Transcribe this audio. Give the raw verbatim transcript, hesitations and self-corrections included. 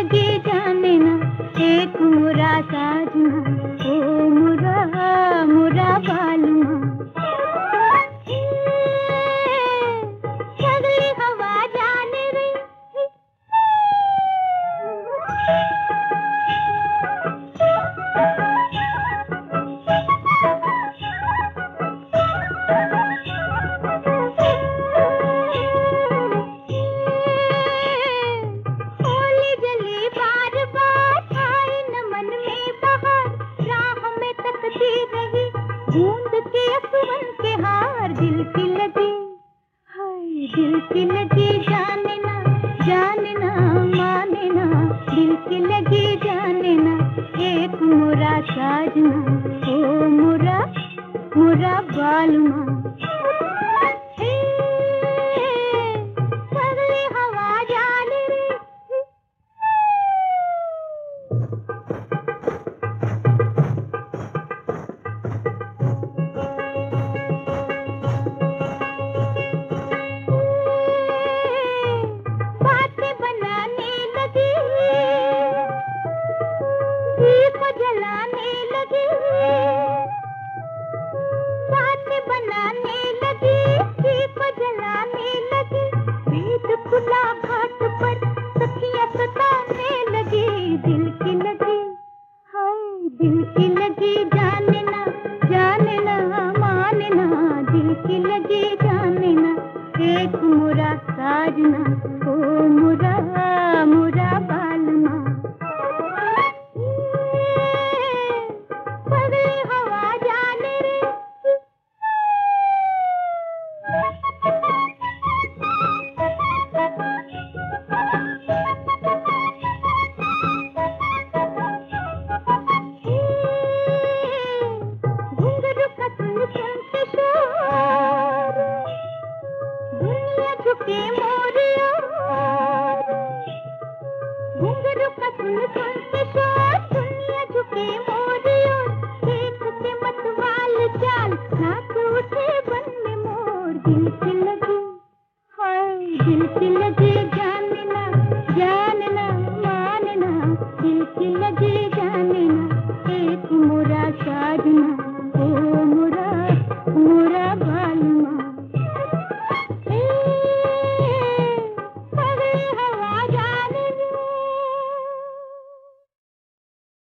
लगी जाने ना, एक मुरा साजना, ओ मुरा मुरा बालमा। सगली हवा जाने रही, होली जली बार बार, आई न मन में बहार, राह में तकती रही बूंद के असुवन के हार। दिल की लगी, हाय दिल की लगी जाने ना, जाने ना माने ना, दिल की लगी जाने ना, एक मुरा साजना, ओ मुरा मुरा बालमा। हे, सगली हवा जाने रे, बातें बनाने लगी, दीप जलाने लगी, बातें बनाने लगी, दीप जलाने लगी, भेद खुला घाट पर सखियां सताने लगी। दिल की लगी, हाय दिल की लगी जाने ना, जाने ना माने ना, दिल की लगी जाने ना, एक मुरा साजना, ओ मुरा मुरा बालमा। सगली हवा जाने रे, घुंघरू का सुन सुन के शोर, दुनिया झुके मोर ओर। घुंघरू का सुन सुन के शोर, दुनिया झुके मोर ओर, देख के मतवाल चाल, नाच उठे बन में मोर। दिल की लगी, हाय दिल की लगी जाने ना, जाने ना माने ना, दिल की लगी जाने ना, एक मुरा साजना।